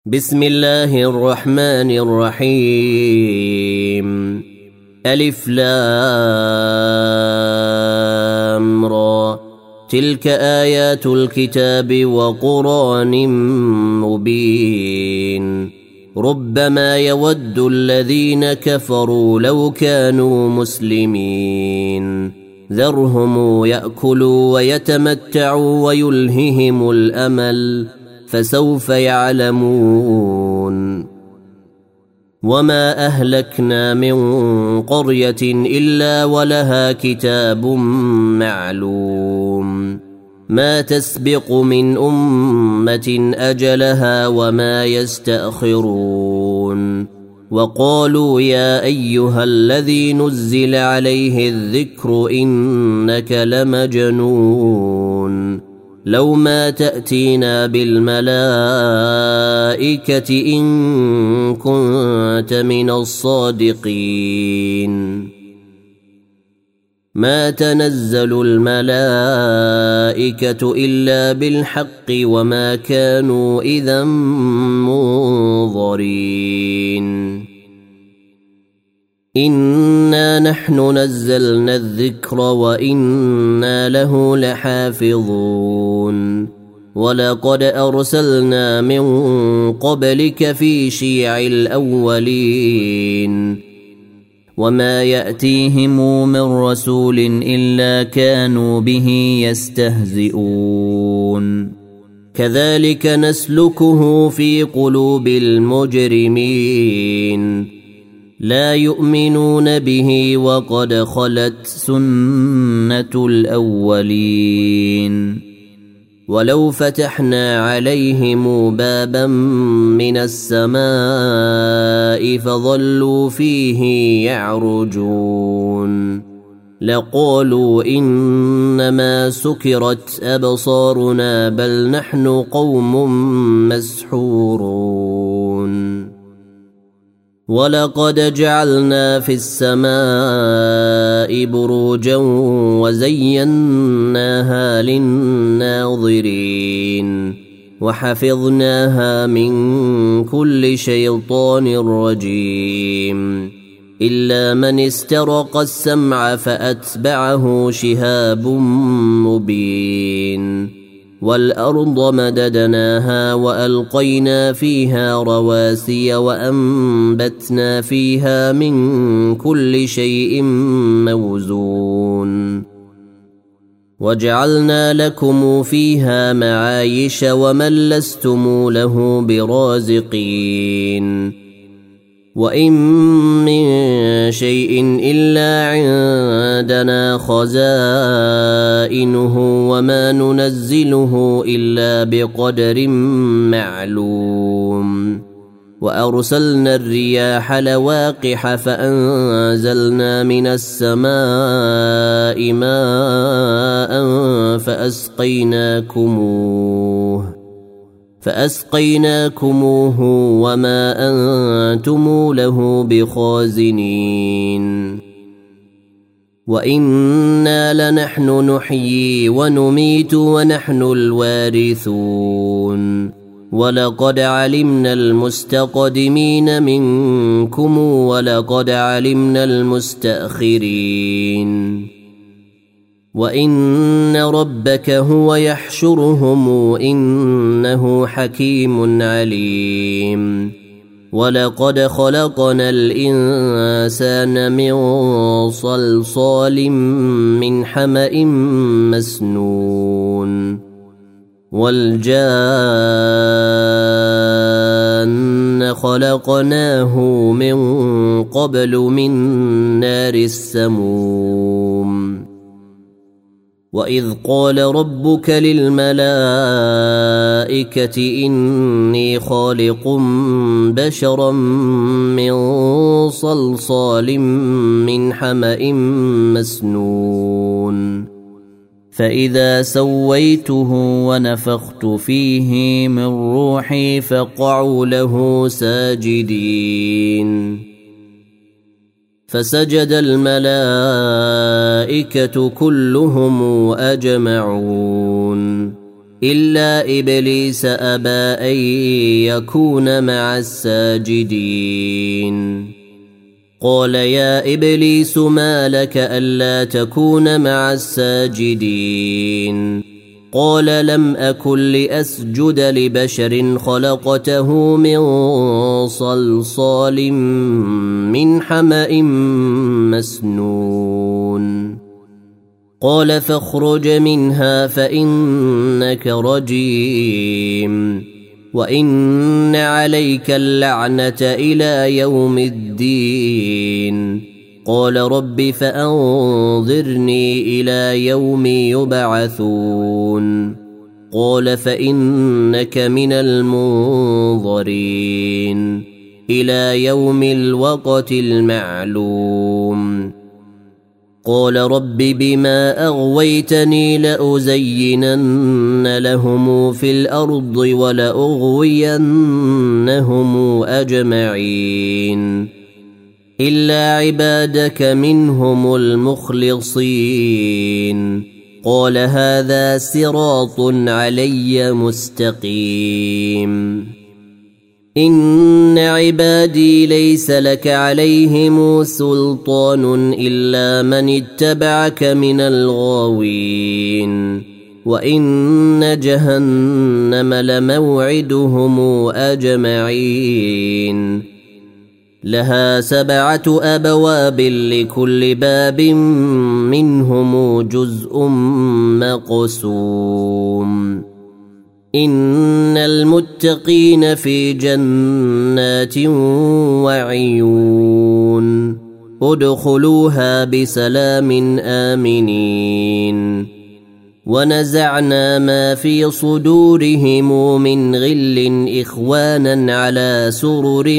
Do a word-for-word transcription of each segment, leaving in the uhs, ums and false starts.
بسم الله الرحمن الرحيم. ألف لام را. تلك آيات الكتاب وقرآن مبين. ربما يود الذين كفروا لو كانوا مسلمين. ذرهم يأكلوا ويتمتعوا ويلههم الأمل فسوف يعلمون. وما أهلكنا من قرية إلا ولها كتاب معلوم. ما تسبق من أمة أجلها وما يستأخرون. وقالوا يا أيها الذي نزل عليه الذكر إنك لمجنون. لو ما تأتينا بالملائكة إن كنت من الصادقين. ما تنزل الملائكة إلا بالحق وما كانوا إذا منظرين. إنا نحن نزلنا الذكر وإنا له لحافظون. ولقد أرسلنا من قبلك في شيع الأولين. وما يأتيهم من رسول إلا كانوا به يستهزئون. كذلك نسلكه في قلوب المجرمين. لا يؤمنون به وقد خلت سنة الأولين. ولو فتحنا عليهم بابا من السماء فظلوا فيه يعرجون لقالوا إنما سكرت أبصارنا بل نحن قوم مسحورون. ولقد جعلنا في السماء بروجا وزيناها للناظرين وحفظناها من كل شيطان رجيم إلا من استرق السمع فأتبعه شهاب مبين. والأرض مددناها وألقينا فيها رواسي وأنبتنا فيها من كل شيء موزون. وجعلنا لكم فيها معايش ومن لستم له برازقين. وإن من شيء إلا عندنا خزائنه وما ننزله إلا بقدر معلوم. وأرسلنا الرياح لواقح فأنزلنا من السماء ماء فأسقيناكموه فأسقيناكموه وما أنتم له بخازنين. وإنا لنحن نحيي ونميت ونحن الوارثون. ولقد علمنا المستقدمين منكم ولقد علمنا المستأخرين. وإن ربك هو يحشرهم إنه حكيم عليم. ولقد خلقنا الإنسان من صلصال من حمأ مسنون. والجان خلقناه من قبل من نار السموم. وإذ قال ربك للملائكة إني خالق بشرا من صلصال من حمأ مسنون. فإذا سويته ونفخت فيه من روحي فقعوا له ساجدين. فسجد الملائكة كلهم أجمعون إلا إبليس أبى أن يكون مع الساجدين قال يا إبليس ما لك ألا تكون مع الساجدين قال لم أكن لأسجد لبشر خلقته من صلصال من حمأ مسنون قال فاخرج منها فإنك رجيم وإن عليك اللعنة إلى يوم الدين قال رب فأنظرني إلى يوم يبعثون قال فإنك من المنظرين إلى يوم الوقت المعلوم قال رب بما أغويتني لأزينن لهم في الأرض ولأغوينهم أجمعين إلا عبادك منهم المخلصين قال هذا صراط علي مستقيم إن عبادي ليس لك عليهم سلطان إلا من اتبعك من الغاوين وإن جهنم لموعدهم أجمعين لها سبعة أبواب لكل باب منهم جزء مقسوم إن المتقين في جنات وعيون ادخلوها بسلام آمنين ونزعنا ما في صدورهم من غل إخوانا على سرر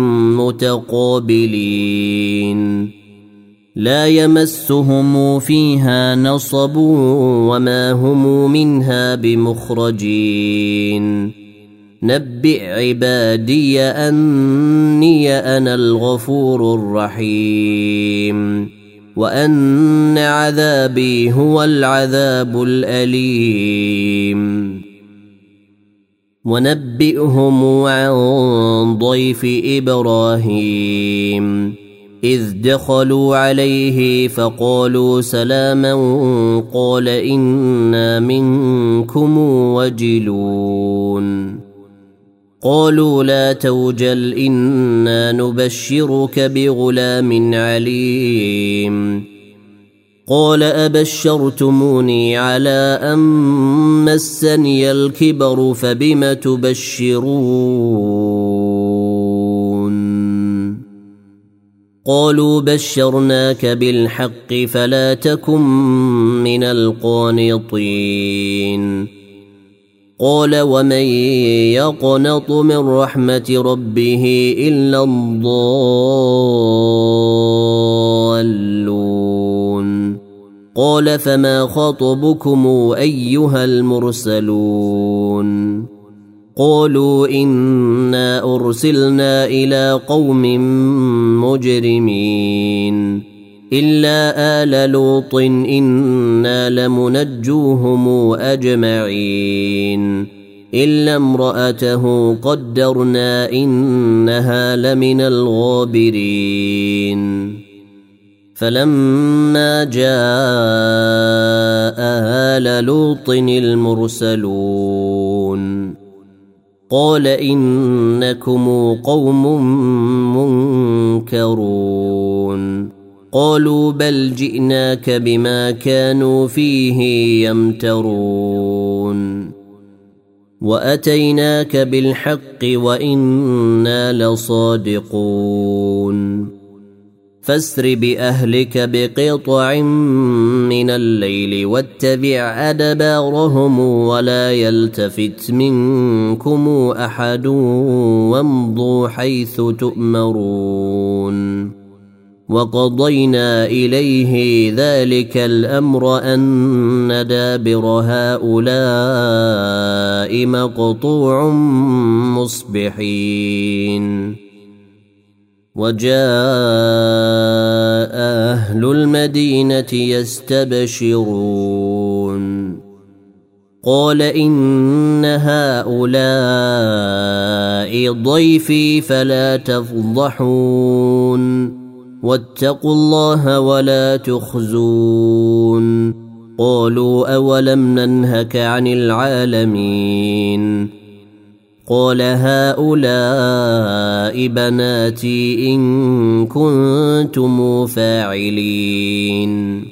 متقابلين لا يمسهم فيها نصب وما هم منها بمخرجين نبئ عبادي أني أنا الغفور الرحيم وأن عذابي هو العذاب الأليم ونبئهم عن ضيف إبراهيم إذ دخلوا عليه فقالوا سلاما قال إنا منكم وجلون قالوا لا توجل إنا نبشرك بغلام عليم قال أبشرتموني على أن مسني الكبر فبم تبشرون قالوا بشرناك بالحق فلا تكن من القانطين قال ومن يقنط من رحمة ربه إلا الضالون قال فما خطبكم أيها المرسلون قالوا إنا أرسلنا إلى قوم مجرمين إلا آل لوط إنا لمنجوهم أجمعين إلا امرأته قدرنا إنها لمن الغابرين فلما جاء آل لوط المرسلون قال إنكم قوم منكرون قالوا بل جئناك بما كانوا فيه يمترون وأتيناك بالحق وإنا لصادقون فاسر بأهلك بقطع من الليل واتبع أدبارهم ولا يلتفت منكم أحد وامضوا حيث تؤمرون وقضينا إليه ذلك الأمر أن دابر هؤلاء مقطوع مصبحين وجاء أهل المدينة يستبشرون قال إن هؤلاء ضيفي فلا تفضحون واتقوا الله ولا تخزون قالوا أولم ننهك عن العالمين قال هؤلاء بناتي إن كنتم فاعلين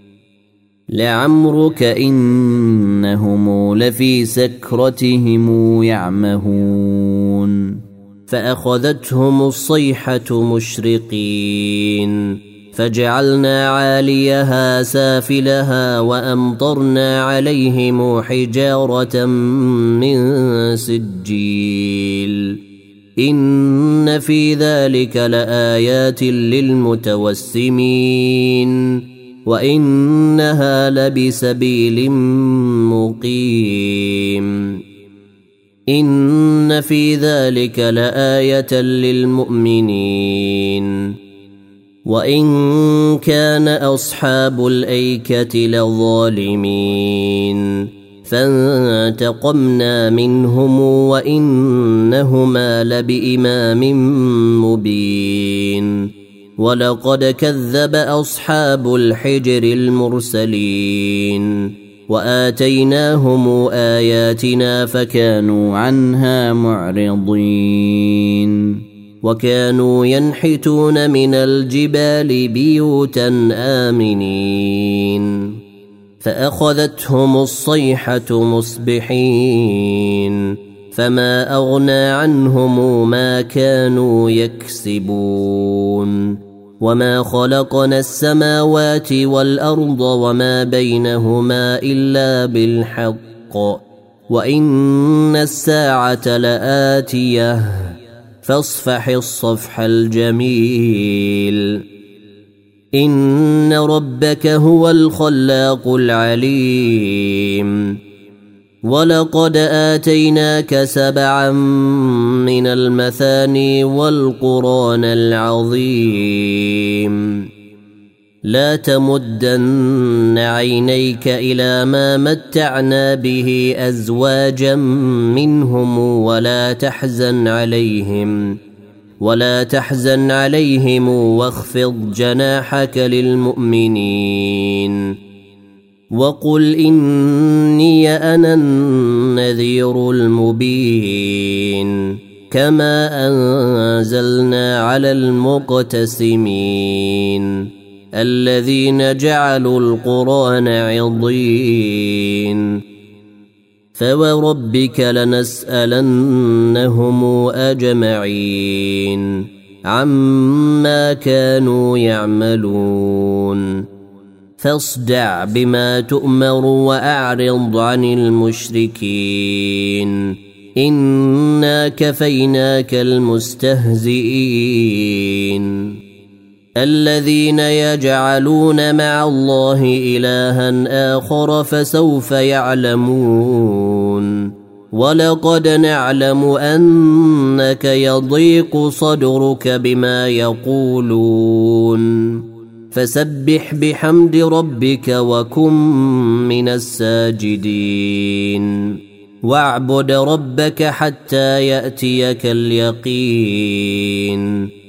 لعمرك إنهم لفي سكرتهم يعمهون فأخذتهم الصيحة مشرقين فجعلنا عاليها سافلها وأمطرنا عليهم حجارة من سجيل إن في ذلك لآيات للمتوسمين وإنها لبسبيل مقيم إن في ذلك لآية للمؤمنين وإن كان أصحاب الأيكة لظالمين فانتقمنا منهم وإنهما لبإمام مبين ولقد كذب أصحاب الحجر المرسلين وآتيناهم آياتنا فكانوا عنها معرضين وكانوا ينحتون من الجبال بيوتا آمنين فأخذتهم الصيحة مصبحين فما أغنى عنهم ما كانوا يكسبون وما خلقنا السماوات والأرض وما بينهما إلا بالحق وإن الساعة لآتية فاصفح الصفح الجميل إن ربك هو الخلاق العليم ولقد آتيناك سبعا من المثاني والقرآن العظيم لا تمدن عينيك إلى ما متعنا به أزواجا منهم ولا تحزن عليهم ولا تحزن عليهم واخفض جناحك للمؤمنين وقل إني أنا النذير المبين كما أنزلنا على المقتسمين الذين جعلوا القرآن عضين فوربك لنسألنهم أجمعين عما كانوا يعملون فاصدع بما تؤمر وأعرض عن المشركين إنا كفيناك المستهزئين الذين يجعلون مع الله إلها آخر فسوف يعلمون ولقد نعلم أنك يضيق صدرك بما يقولون فسبح بحمد ربك وكن من الساجدين واعبد ربك حتى يأتيك اليقين